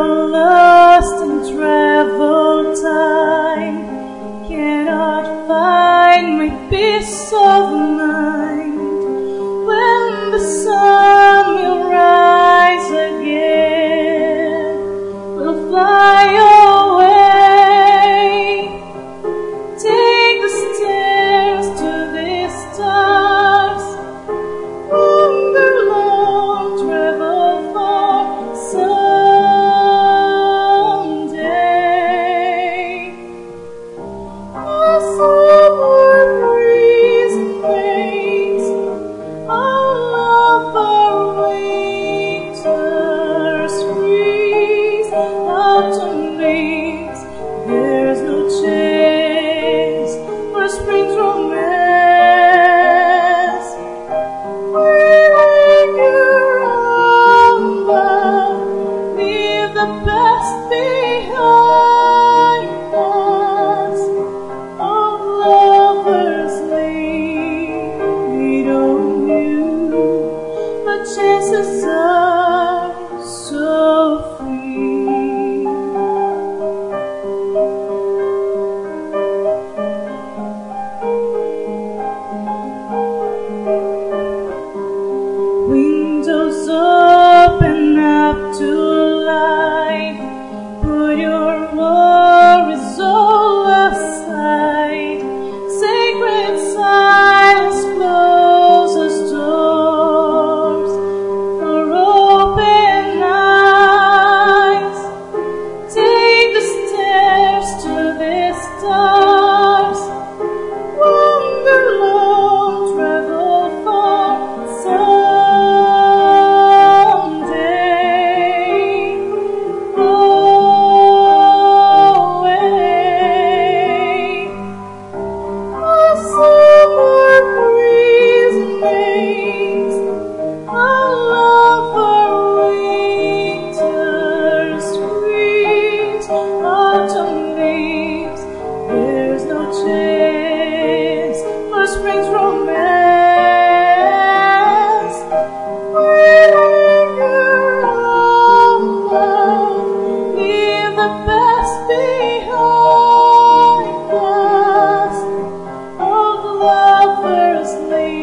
lost in travel time, cannot find my peace of mind. When the sun will rise again, we'll fly away. Take the stairs to the stars, wander long, travel far someday. A summer breeze makes all of our winters freeze. Autumn leaves, there's no chance for spring's romance. We linger on love, leave the past behind us. All lovers lead on you, but chances are so few. Windows open up to light. Put your worries all aside. Sacred silence closes doors for open eyes. Take the stairs to the stars. Wander long, travel far someday. Go away. A summer breeze makes all of our winters freeze. Autumn leaves, there's no chance for spring's romance. We linger on love, leave the past behind us. All the lovers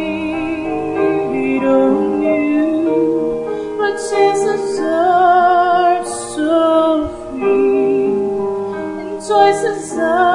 lead on you, but chances are so few, and choices are